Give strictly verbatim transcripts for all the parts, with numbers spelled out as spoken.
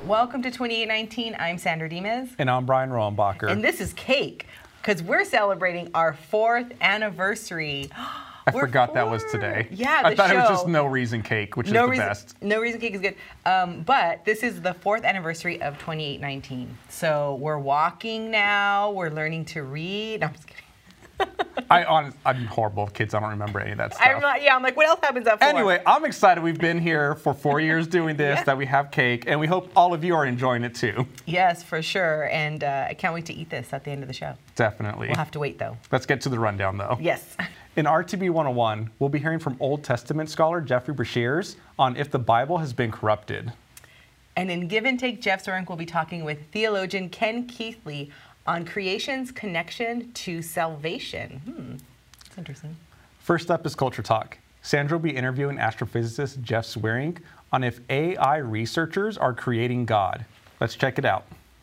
Welcome to twenty-eight nineteen. I'm Sandra Dimes. And I'm Brian Rohrenbacher. And this is Cake, because we're celebrating our fourth anniversary. I we're forgot four. that was today. Yeah, the I thought show. it was just No Reason Cake, which no is the reason, best. No Reason Cake is good. Um, but this is the fourth anniversary of twenty-eight nineteen. So we're walking now. We're learning to read. No, I'm just kidding. I honest, I'm horrible with kids. I don't remember any of that stuff. I'm not, yeah, I'm like, what else happens at four? Anyway, I'm excited. We've been here for four years doing this, Yeah. that we have cake, and we hope all of you are enjoying it too. Yes, for sure. And uh, I can't wait to eat this at the end of the show. Definitely. We'll have to wait, though. Let's get to the rundown, though. Yes. In R T B one oh one, we'll be hearing from Old Testament scholar Jeffrey Breshears on if the Bible has been corrupted. And in Give and Take, Jeff Zorink will be talking with theologian Ken Keathley on creation's connection to salvation. Hmm, that's interesting. First up is Culture Talk. Sandra will be interviewing astrophysicist Jeff Zweerink on if A I researchers are creating God. Let's check it out.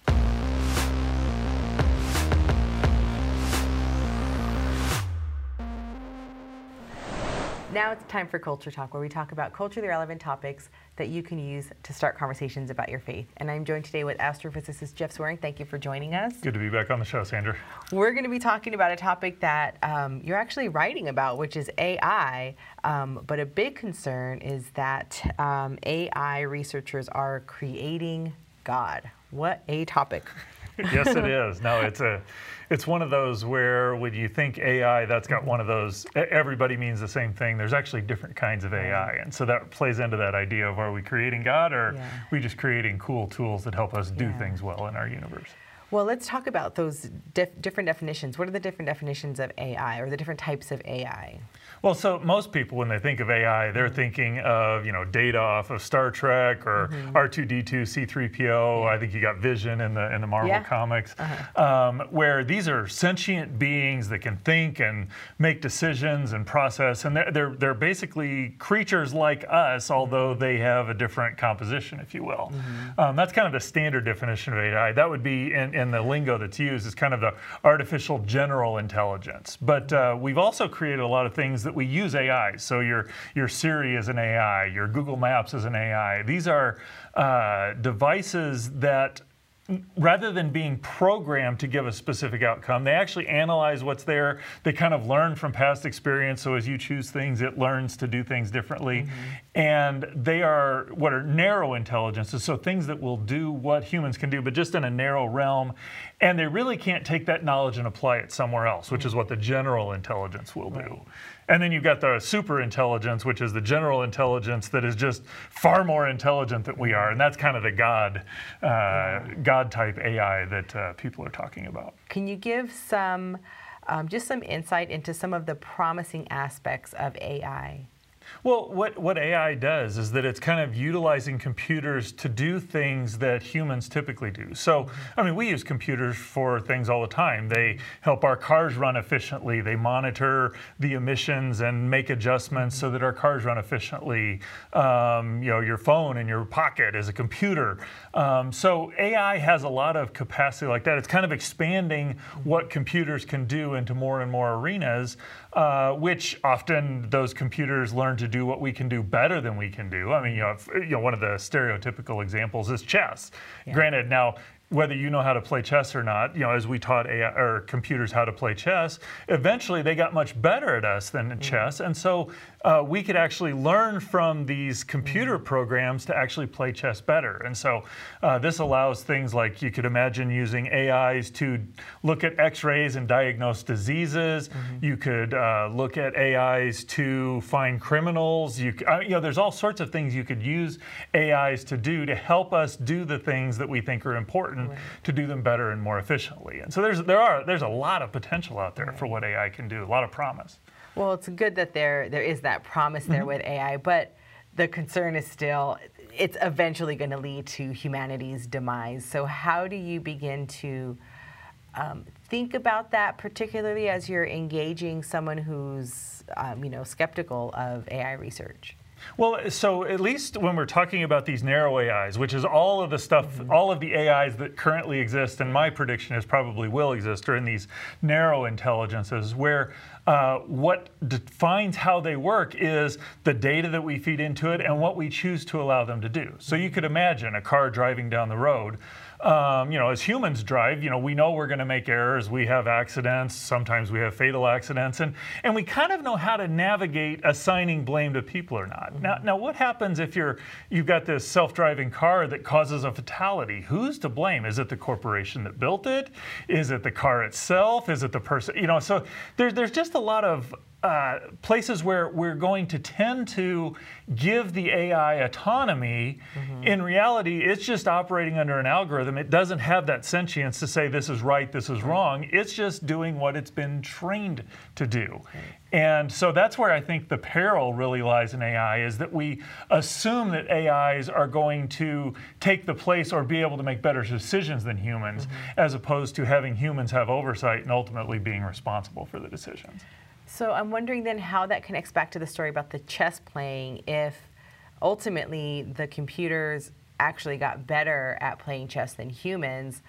Now it's time for Culture Talk, where we talk about culturally relevant topics that you can use to start conversations about your faith. And I'm joined today with astrophysicist Jeff Zweerink. Thank you for joining us. Good to be back on the show, Sandra. We're going to be talking about a topic that um, you're actually writing about, which is A I. Um, but a big concern is that um, A I researchers are creating God. What a topic. Yes, it is. No, it's a, it's one of those where when you think A I, that's got one of those, everybody means the same thing. There's actually different kinds of A I. And so that plays into that idea of, are we creating God, or Yeah. are we just creating cool tools that help us do Yeah. things well in our universe? Well, let's talk about those dif- different definitions. What are the different definitions of A I, or the different types of A I? Well, so most people, when they think of A I, they're Mm-hmm. thinking of, you know, Data off of Star Trek, or Mm-hmm. R two D two, C three P O. I think you got Vision in the in the Marvel Yeah. comics, Uh-huh. um, where these are sentient beings that can think and make decisions and process, and they're they're, they're basically creatures like us, although they have a different composition, if you will. Mm-hmm. Um, that's kind of the standard definition of A I. That would be in, in the lingo that's used is kind of the artificial general intelligence. But uh, we've also created a lot of things that we use A I. So your your Siri is an A I, your Google Maps is an A I. These are uh, devices that, rather than being programmed to give a specific outcome, they actually analyze what's there. They kind of learn from past experience. So as you choose things, it learns to do things differently. Mm-hmm. And they are what are narrow intelligences, so things that will do what humans can do, but just in a narrow realm. And they really can't take that knowledge and apply it somewhere else, which is what the general intelligence will do. And then you've got the super intelligence, which is the general intelligence that is just far more intelligent than we are. And that's kind of the God, uh, God type A I that uh, people are talking about. Can you give some, um, just some insight into some of the promising aspects of A I? Well, what, what A I does is that it's kind of utilizing computers to do things that humans typically do. So, I mean, we use computers for things all the time. They help our cars run efficiently. They monitor the emissions and make adjustments so that our cars run efficiently. Um, you know, your phone in your pocket is a computer. Um, so A I has a lot of capacity like that. It's kind of expanding what computers can do into more and more arenas, uh, which often those computers learn to do what we can do better than we can do. I mean, you know, if, you know, one of the stereotypical examples is chess. Yeah. Granted, now, whether you know how to play chess or not, you know, as we taught A I, or computers how to play chess, eventually they got much better at us than at mm-hmm. chess. And so uh, we could actually learn from these computer mm-hmm. programs to actually play chess better. And so uh, this allows things like, you could imagine using A Is to look at x-rays and diagnose diseases. Mm-hmm. You could uh, look at A Is to find criminals. You, uh, you know, there's all sorts of things you could use A Is to do to help us do the things that we think are important. Right. To do them better and more efficiently. And so there's there are there's a lot of potential out there right. for what A I can do, a lot of promise. Well, it's good that there there is that promise there mm-hmm. with A I, but the concern is still it's eventually going to lead to humanity's demise. So how do you begin to um, think about that, particularly as you're engaging someone who's um, you know, skeptical of A I research? Well, so at least when we're talking about these narrow A Is, which is all of the stuff, mm-hmm. all of the A Is that currently exist, and my prediction is probably will exist, are in these narrow intelligences where uh, what defines how they work is the data that we feed into it and what we choose to allow them to do. So you could imagine a car driving down the road. Um, you know, as humans drive, you know, we know we're going to make errors. We have accidents. Sometimes we have fatal accidents. And, and we kind of know how to navigate assigning blame to people or not. Mm-hmm. Now, now, what happens if you're, you've got this self-driving car that causes a fatality? Who's to blame? Is it the corporation that built it? Is it the car itself? Is it the person? You know, so there, there's just a lot of Uh, places where we're going to tend to give the A I autonomy. Mm-hmm. In reality, it's just operating under an algorithm. It doesn't have that sentience to say this is right, this is wrong. It's just doing what it's been trained to do. Okay. And so that's where I think the peril really lies in A I, is that we assume that A Is are going to take the place or be able to make better decisions than humans, mm-hmm. as opposed to having humans have oversight and ultimately being responsible for the decisions. So I'm wondering then how that connects back to the story about the chess playing. If ultimately the computers actually got better at playing chess than humans,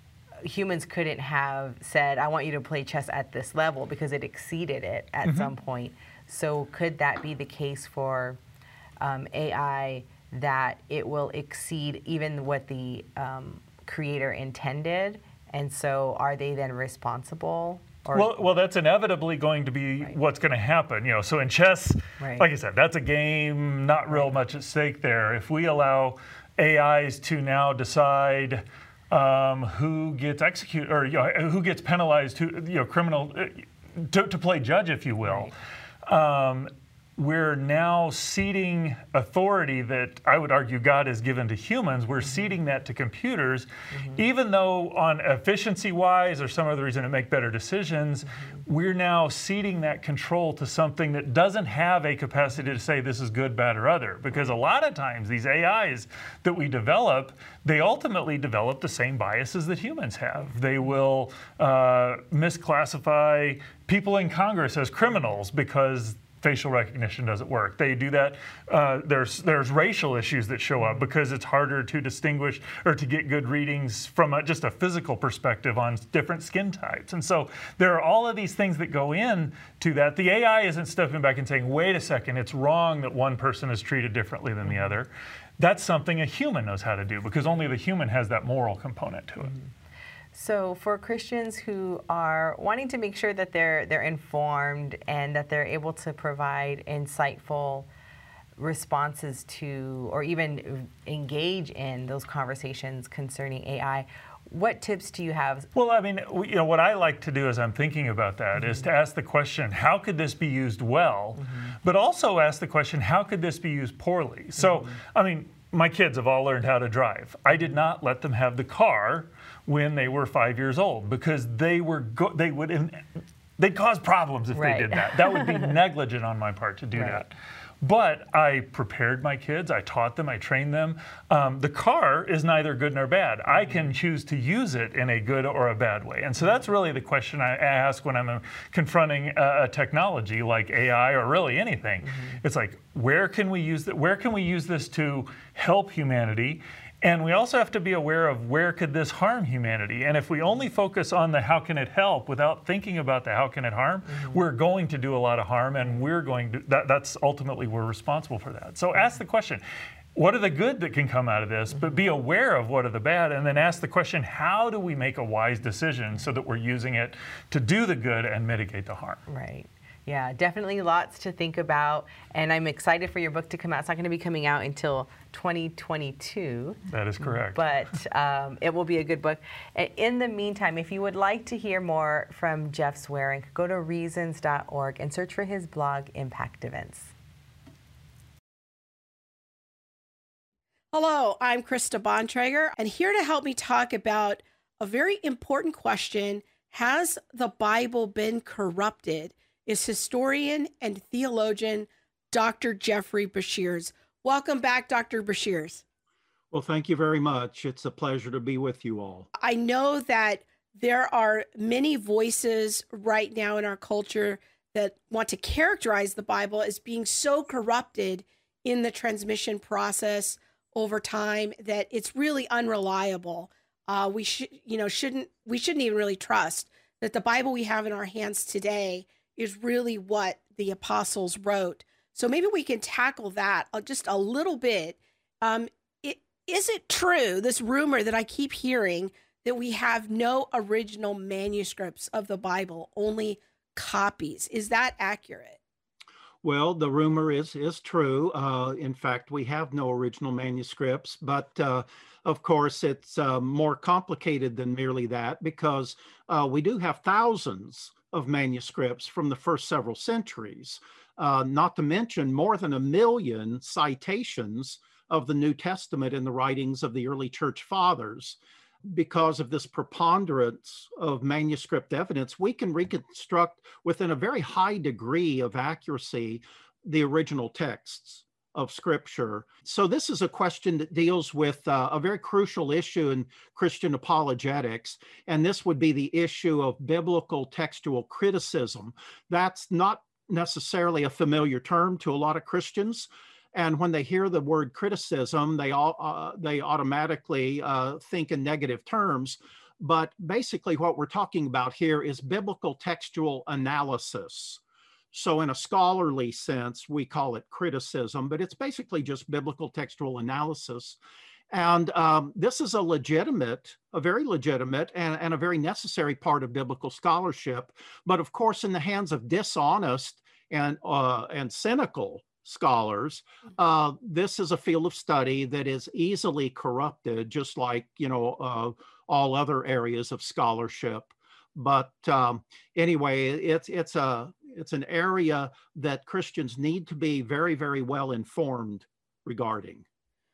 humans couldn't have said, I want you to play chess at this level, because it exceeded it at mm-hmm. some point. So could that be the case for um, A I, that it will exceed even what the um, creator intended? And so are they then responsible? Or, well, well, that's inevitably going to be right. what's going to happen. You know, so in chess, right. like I said, that's a game, not real right. much at stake there. If we allow A Is to now decide um, who gets executed, or you know, who gets penalized, who, you know, criminal, to, to play judge, if you will. Right. Um, we're now ceding authority that I would argue God has given to humans. We're mm-hmm. ceding that to computers, mm-hmm. even though on efficiency-wise or some other reason to make better decisions, mm-hmm. we're now ceding that control to something that doesn't have a capacity to say this is good, bad, or other. Because a lot of times these A Is that we develop, they ultimately develop the same biases that humans have. They will uh, misclassify people in Congress as criminals because facial recognition doesn't work. They do that. Uh, there's there's racial issues that show up because it's harder to distinguish or to get good readings from a, just a physical perspective on different skin types. And so there are all of these things that go in to that. The A I isn't stepping back and saying, wait a second, it's wrong that one person is treated differently than the other. That's something a human knows how to do, because only the human has that moral component to it. Mm-hmm. So for Christians who are wanting to make sure that they're they're informed and that they're able to provide insightful responses to, or even engage in those conversations concerning A I, what tips do you have? Well, I mean, you know, what I like to do as I'm thinking about that mm-hmm. is to ask the question, how could this be used well? Mm-hmm. But also ask the question, how could this be used poorly? So, mm-hmm. I mean, my kids have all learned how to drive. I did not let them have the car when they were five years old, because they were go they would in, they'd cause problems if right. they did that. That would be negligent on my part to do right. that. But I prepared my kids, I taught them, I trained them. Um, the car is neither good nor bad. I can choose to use it in a good or a bad way. And so that's really the question I ask when I'm confronting a, a technology like A I or really anything. Mm-hmm. It's like, where can we use that? Where can we use this to help humanity? And we also have to be aware of where could this harm humanity. And if we only focus on the how can it help without thinking about the how can it harm, mm-hmm. we're going to do a lot of harm, and we're going to, that, that's ultimately we're responsible for that. So ask the question, what are the good that can come out of this? But be aware of what are the bad, and then ask the question, how do we make a wise decision so that we're using it to do the good and mitigate the harm? Right. Yeah, definitely lots to think about, and I'm excited for your book to come out. It's not going to be coming out until twenty twenty-two. That is correct. But um, it will be a good book. In the meantime, if you would like to hear more from Jeff Swearink, go to reasons dot org and search for his blog, Impact Events. Hello, I'm Krista Bontrager, and here to help me talk about a very important question: has the Bible been corrupted? Is historian and theologian Doctor Jeffrey Beshears. Welcome back, Doctor Beshears. Well, thank you very much. It's a pleasure to be with you all. I know that there are many voices right now in our culture that want to characterize the Bible as being so corrupted in the transmission process over time that it's really unreliable. Uh, we should, you know, shouldn't we shouldn't even really trust that the Bible we have in our hands today is really what the apostles wrote. So maybe we can tackle that uh, just a little bit. Um, it, is it true, this rumor that I keep hearing, that we have no original manuscripts of the Bible, only copies? Is that accurate? Well, the rumor is is true. Uh, in fact, we have no original manuscripts, but uh, of course, it's uh, more complicated than merely that, because uh, we do have thousands of manuscripts from the first several centuries, uh, not to mention more than a million citations of the New Testament in the writings of the early church fathers. Because of this preponderance of manuscript evidence, we can reconstruct within a very high degree of accuracy the original texts of Scripture. So this is a question that deals with uh, a very crucial issue in Christian apologetics, and this would be the issue of biblical textual criticism. That's not necessarily a familiar term to a lot of Christians. And when they hear the word criticism, they all uh, they automatically uh, think in negative terms. But basically what we're talking about here is biblical textual analysis. So in a scholarly sense, we call it criticism, but it's basically just biblical textual analysis. And um, this is a legitimate, a very legitimate and, and a very necessary part of biblical scholarship. But of course, in the hands of dishonest and, uh, and cynical scholars, uh, this is a field of study that is easily corrupted, just like, you know, uh, all other areas of scholarship. But um, anyway, it's it's a it's an area that Christians need to be very, very well informed regarding.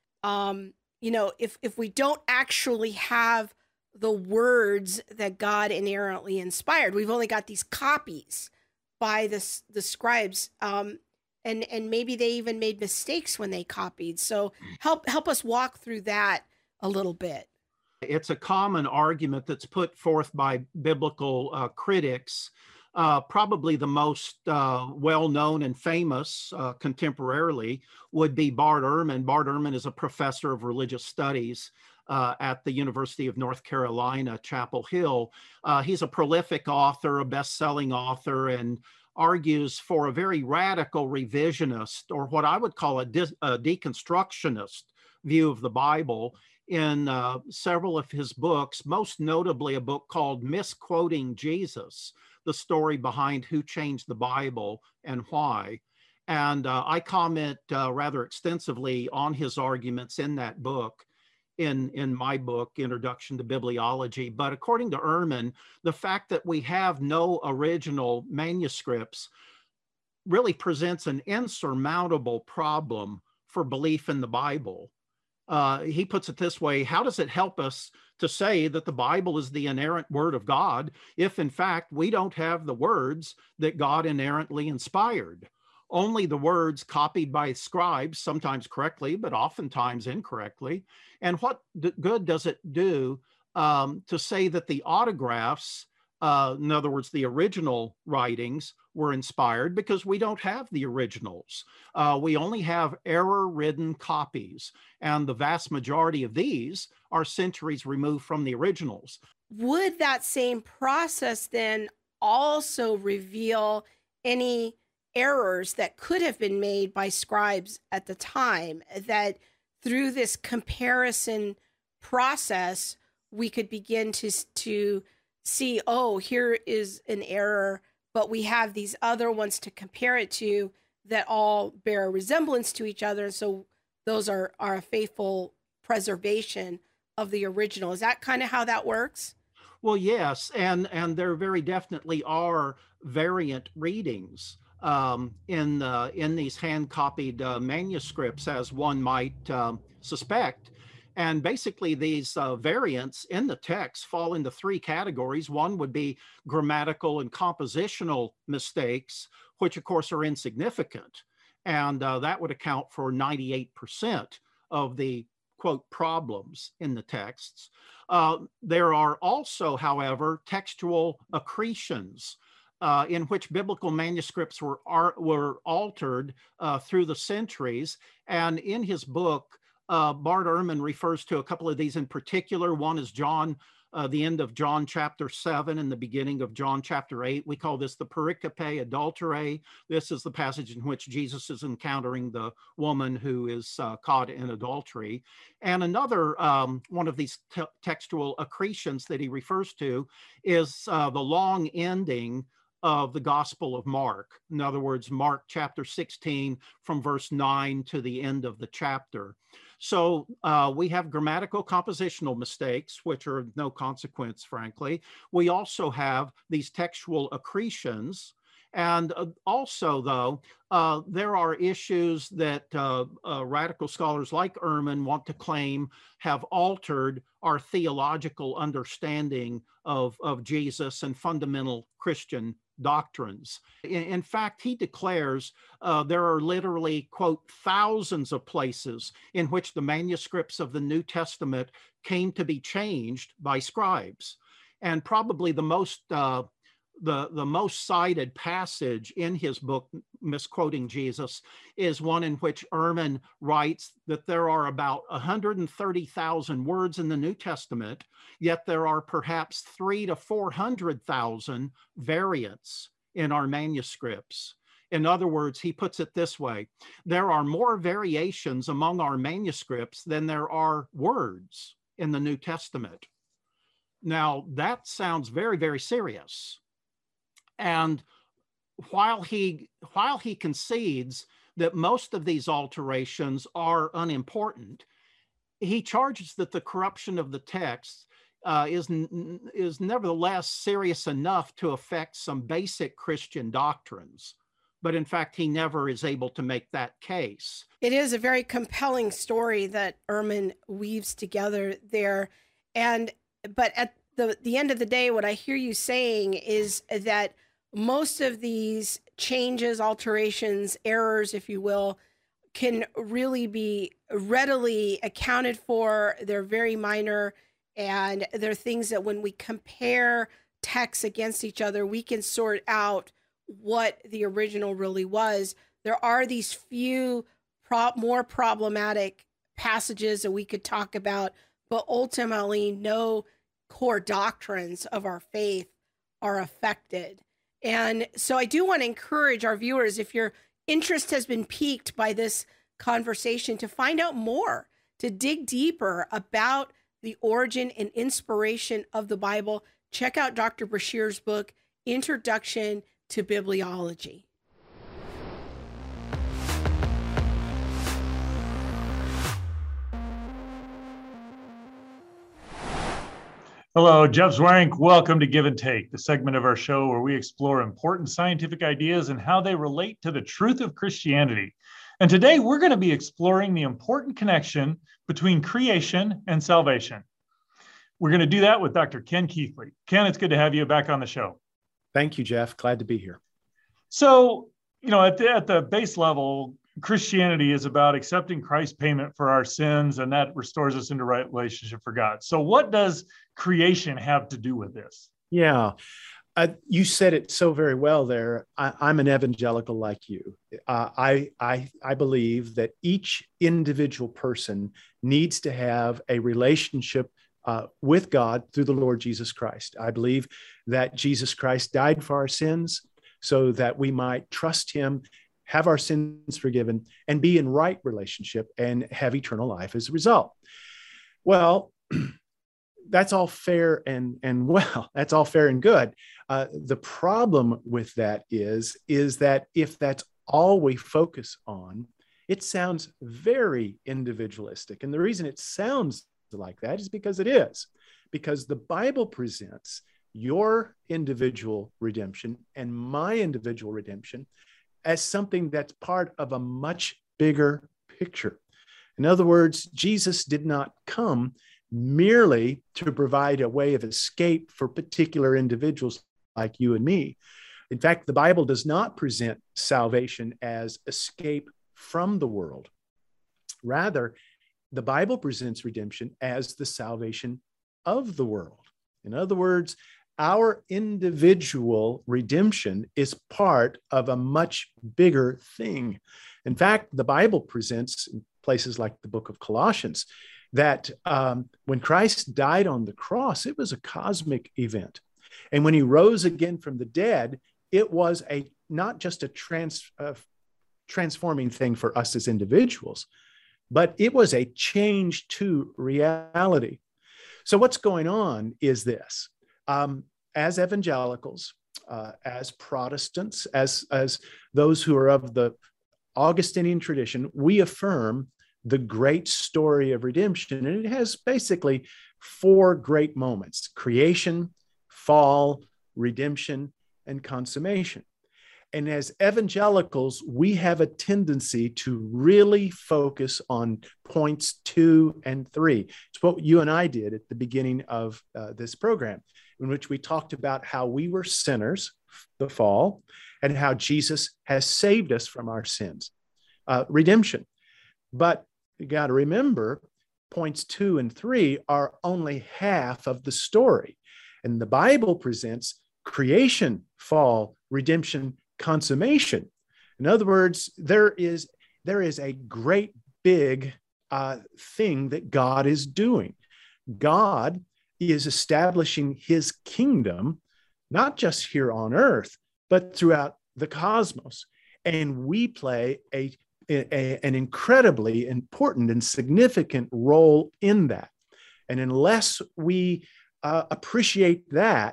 Um, you know, if if we don't actually have the words that God inerrantly inspired, we've only got these copies by the the scribes. Um, And and maybe they even made mistakes when they copied. So help help us walk through that a little bit. It's a common argument that's put forth by biblical uh, critics. Uh, probably the most uh, well-known and famous uh, contemporarily would be Bart Ehrman. Bart Ehrman is a professor of religious studies uh, at the University of North Carolina, Chapel Hill. Uh, he's a prolific author, a best-selling author, and argues for a very radical revisionist, or what I would call a, de- a deconstructionist view of the Bible in uh, several of his books, most notably a book called Misquoting Jesus, the story behind who changed the Bible and why. And uh, I comment uh, rather extensively on his arguments in that book. In, in my book, Introduction to Bibliology. But according to Ehrman, the fact that we have no original manuscripts really presents an insurmountable problem for belief in the Bible. Uh, he puts it this way: how does it help us to say that the Bible is the inerrant word of God if, in fact, we don't have the words that God inerrantly inspired? Only the words copied by scribes, sometimes correctly, but oftentimes incorrectly. And what good does it do um, to say that the autographs, uh, in other words, the original writings, were inspired, because we don't have the originals. Uh, we only have error-ridden copies, and the vast majority of these are centuries removed from the originals. Would that same process then also reveal any errors that could have been made by scribes at the time, that through this comparison process, we could begin to, to see, oh, here is an error, but we have these other ones to compare it to that all bear a resemblance to each other. So those are, are a faithful preservation of the original. Is that kind of how that works? Well, yes, and, and there very definitely are variant readings Um, in uh, in these hand-copied uh, manuscripts, as one might um, suspect. And basically, these uh, variants in the text fall into three categories. One would be grammatical and compositional mistakes, which, of course, are insignificant. And uh, that would account for ninety-eight percent of the, quote, problems in the texts. Uh, there are also, however, textual accretions. uh, in which biblical manuscripts were, are, were altered uh, through the centuries. And in his book, uh, Bart Ehrman refers to a couple of these in particular. One is John, uh, the end of John chapter seven and the beginning of John chapter eight. We call this the pericope adulterae. This is the passage in which Jesus is encountering the woman who is uh, caught in adultery. And another um, one of these te textual accretions that he refers to is uh, the long ending of the Gospel of Mark. In other words, Mark chapter sixteen from verse nine to the end of the chapter. So uh, we have grammatical compositional mistakes, which are of no consequence, frankly. We also have these textual accretions. And uh, also, though, uh, there are issues that uh, uh, radical scholars like Ehrman want to claim have altered our theological understanding of, of Jesus and fundamental Christian doctrines. In, in fact, he declares uh, there are literally, quote, thousands of places in which the manuscripts of the New Testament came to be changed by scribes. And probably the most uh, The, the most cited passage in his book, Misquoting Jesus, is one in which Ehrman writes that there are about one hundred thirty thousand words in the New Testament, yet there are perhaps three to four hundred thousand variants in our manuscripts. In other words, he puts it this way: there are more variations among our manuscripts than there are words in the New Testament. Now, that sounds very, very serious. And while he, while he concedes that most of these alterations are unimportant, he charges that the corruption of the text uh, is, is nevertheless serious enough to affect some basic Christian doctrines. But in fact, he never is able to make that case. It is a very compelling story that Ehrman weaves together there. And but at the, the end of the day, what I hear you saying is that most of these changes, alterations, errors, if you will, can really be readily accounted for. They're very minor, and they're things that when we compare texts against each other, we can sort out what the original really was. There are these few pro- more problematic passages that we could talk about, but ultimately no core doctrines of our faith are affected. And so I do want to encourage our viewers, if your interest has been piqued by this conversation, to find out more, to dig deeper about the origin and inspiration of the Bible, check out Doctor Brashear's book, Introduction to Bibliology. Hello, Jeff Zweerink. Welcome to Give and Take, the segment of our show where we explore important scientific ideas and how they relate to the truth of Christianity. And today we're going to be exploring the important connection between creation and salvation. We're going to do that with Doctor Ken Keathley. Ken, it's good to have you back on the show. Thank you, Jeff. Glad to be here. So, you know, at the, at the base level, Christianity is about accepting Christ's payment for our sins, and that restores us into right relationship for God. So what does creation have to do with this? Yeah, uh, you said it so very well there. I, I'm an evangelical like you. Uh, I, I, I believe that each individual person needs to have a relationship uh, with God through the Lord Jesus Christ. I believe that Jesus Christ died for our sins so that we might trust him, have our sins forgiven, and be in right relationship and have eternal life as a result. Well, that's all fair and, and well, that's all fair and good. Uh, the problem with that is, is that if that's all we focus on, it sounds very individualistic. And the reason it sounds like that is because it is, because the Bible presents your individual redemption and my individual redemption as something that's part of a much bigger picture. In other words, Jesus did not come merely to provide a way of escape for particular individuals like you and me. In fact, the Bible does not present salvation as escape from the world. Rather, the Bible presents redemption as the salvation of the world. In other words, our individual redemption is part of a much bigger thing. In fact, the Bible presents in places like the book of Colossians that um, when Christ died on the cross, it was a cosmic event. And when he rose again from the dead, it was a not just a trans, uh, transforming thing for us as individuals, but it was a change to reality. So what's going on is this. Um, as evangelicals, uh, as Protestants, as, as those who are of the Augustinian tradition, we affirm the great story of redemption. And it has basically four great moments: creation, fall, redemption, and consummation. And as evangelicals, we have a tendency to really focus on points two and three. It's what you and I did at the beginning of uh, this program, in which we talked about how we were sinners, the fall, and how Jesus has saved us from our sins, uh, redemption. But you got to remember, points two and three are only half of the story. And the Bible presents creation, fall, redemption, consummation. In other words, there is, there is a great big uh, thing that God is doing. God is establishing his kingdom, not just here on earth, but throughout the cosmos. And we play a, a, an incredibly important and significant role in that. And unless we uh, appreciate that,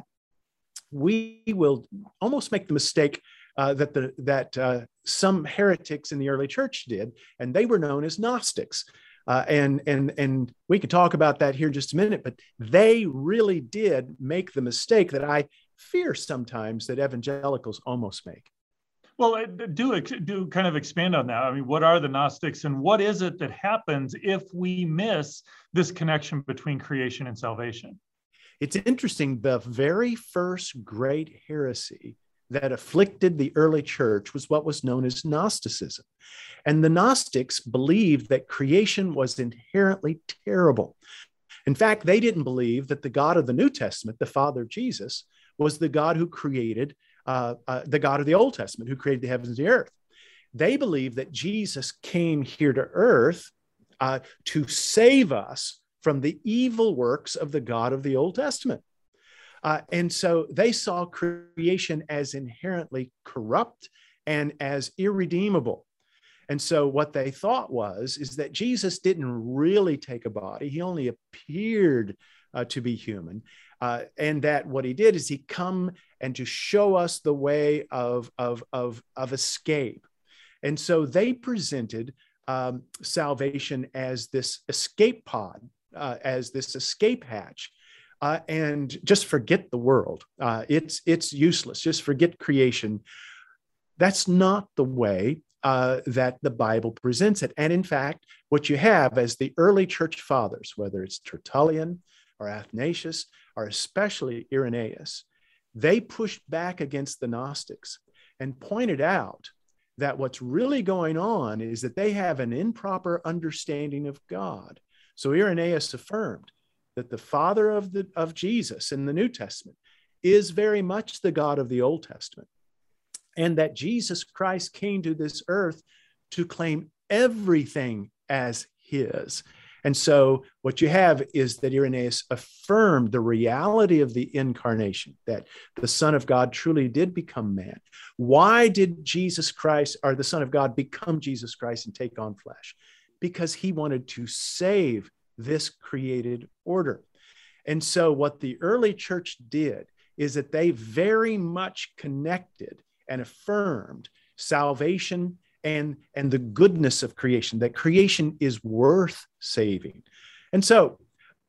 we will almost make the mistake uh, that the that uh, some heretics in the early church did, and they were known as Gnostics. Uh, and and and we could talk about that here in just a minute, but they really did make the mistake that I fear sometimes that evangelicals almost make. Well, do do kind of expand on that. I mean, what are the Gnostics, and what is it that happens if we miss this connection between creation and salvation? It's interesting. The very first great heresy that afflicted the early church was what was known as Gnosticism. And the Gnostics believed that creation was inherently terrible. In fact, they didn't believe that the God of the New Testament, the Father Jesus, was the God who created, uh, uh, the God of the Old Testament, who created the heavens and the earth. They believed that Jesus came here to earth uh, to save us from the evil works of the God of the Old Testament. Uh, and so they saw creation as inherently corrupt and as irredeemable. And so what they thought was, is that Jesus didn't really take a body. He only appeared uh, to be human. Uh, and that what he did is he come and to show us the way of, of, of, of escape. And so they presented um, salvation as this escape pod, uh, as this escape hatch. Uh, and just forget the world. Uh, it's it's useless. Just forget creation. That's not the way uh, that the Bible presents it. And in fact, what you have as the early church fathers, whether it's Tertullian or Athanasius, or especially Irenaeus, they pushed back against the Gnostics and pointed out that what's really going on is that they have an improper understanding of God. So Irenaeus affirmed that the Father of, the, of Jesus in the New Testament is very much the God of the Old Testament, and that Jesus Christ came to this earth to claim everything as his. And so what you have is that Irenaeus affirmed the reality of the incarnation, that the Son of God truly did become man. Why did Jesus Christ, or the Son of God, become Jesus Christ and take on flesh? Because he wanted to save this created order. And so what the early church did is that they very much connected and affirmed salvation and, and the goodness of creation, that creation is worth saving. And so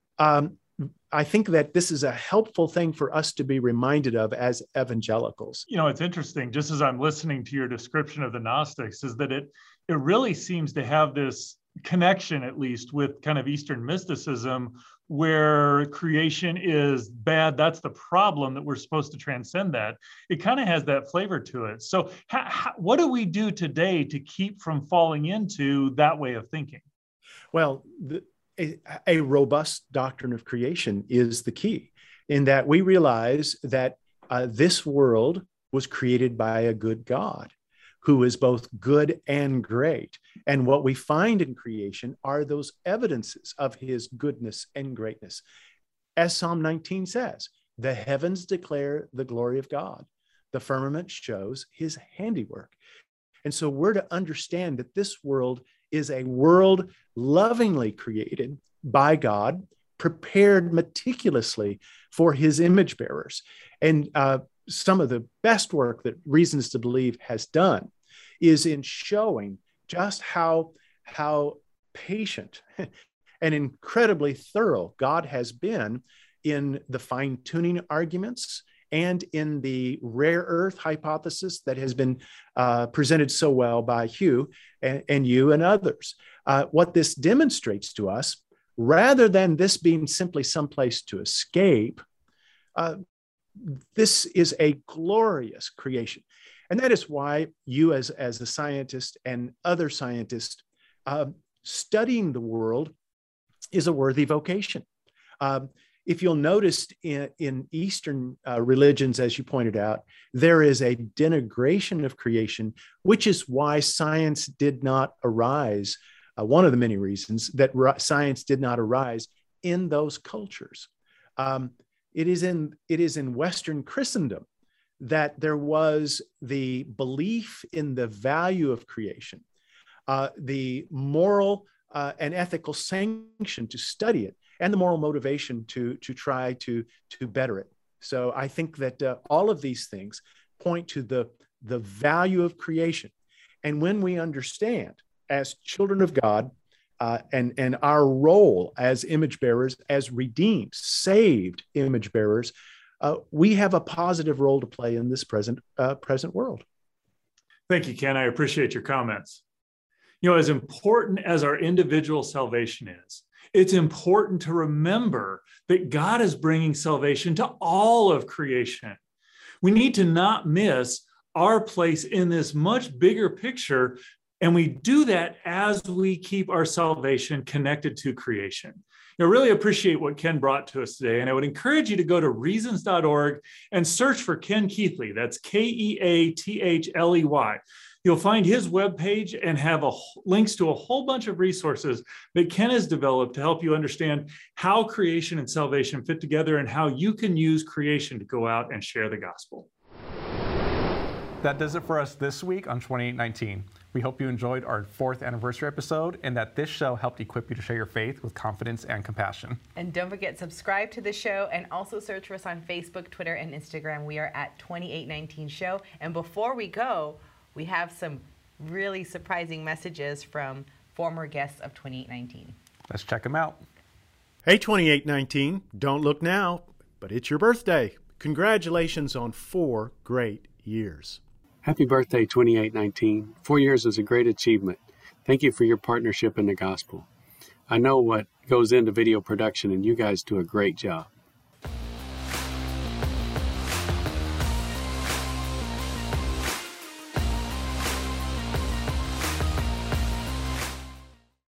um, I think that this is a helpful thing for us to be reminded of as evangelicals. You know, it's interesting, just as I'm listening to your description of the Gnostics, is that it it really seems to have this connection, at least, with kind of Eastern mysticism, where creation is bad. That's the problem, that we're supposed to transcend that. It kind of has that flavor to it. So how, how, what do we do today to keep from falling into that way of thinking? Well, the, a, a robust doctrine of creation is the key. in that we realize that uh, this world was created by a good God who is both good and great. And what we find in creation are those evidences of his goodness and greatness. As Psalm nineteen says, the heavens declare the glory of God. The firmament shows his handiwork. And so we're to understand that this world is a world lovingly created by God, prepared meticulously for his image bearers. And uh, some of the best work that Reasons to Believe has done is in showing just how, how patient and incredibly thorough God has been in the fine-tuning arguments and in the rare earth hypothesis that has been uh, presented so well by Hugh and, and you and others. Uh, what this demonstrates to us, rather than this being simply someplace to escape, uh, this is a glorious creation. And that is why you as, as a scientist and other scientists, uh, studying the world is a worthy vocation. Um, If you'll notice in, in Eastern uh, religions, as you pointed out, there is a denigration of creation, which is why science did not arise. Uh, one of the many reasons that science did not arise in those cultures. Um, it is in, it is in Western Christendom that there was the belief in the value of creation, uh, the moral uh, and ethical sanction to study it, and the moral motivation to, to try to, to better it. So I think that uh, all of these things point to the, the value of creation. And when we understand as children of God uh, and, and our role as image bearers, as redeemed, saved image bearers, uh, we have a positive role to play in this present, uh, present world. Thank you, Ken. I appreciate your comments. You know, as important as our individual salvation is, it's important to remember that God is bringing salvation to all of creation. We need to not miss our place in this much bigger picture, and we do that as we keep our salvation connected to creation. I really appreciate what Ken brought to us today, and I would encourage you to go to reasons dot org and search for Ken Keathley. That's K E A T H L E Y. You'll find his webpage and have a, links to a whole bunch of resources that Ken has developed to help you understand how creation and salvation fit together and how you can use creation to go out and share the gospel. That does it for us this week on twenty-eight nineteen. We hope you enjoyed our fourth anniversary episode and that this show helped equip you to share your faith with confidence and compassion. And don't forget, subscribe to the show and also search for us on Facebook, Twitter, and Instagram. We are at twenty-eight nineteen show. And before we go, we have some really surprising messages from former guests of twenty-eight nineteen. Let's check them out. Hey, twenty-eight nineteen, don't look now, but it's your birthday. Congratulations on four great years. Happy birthday, twenty-eight nineteen. Four years is a great achievement. Thank you for your partnership in the gospel. I know what goes into video production, and you guys do a great job.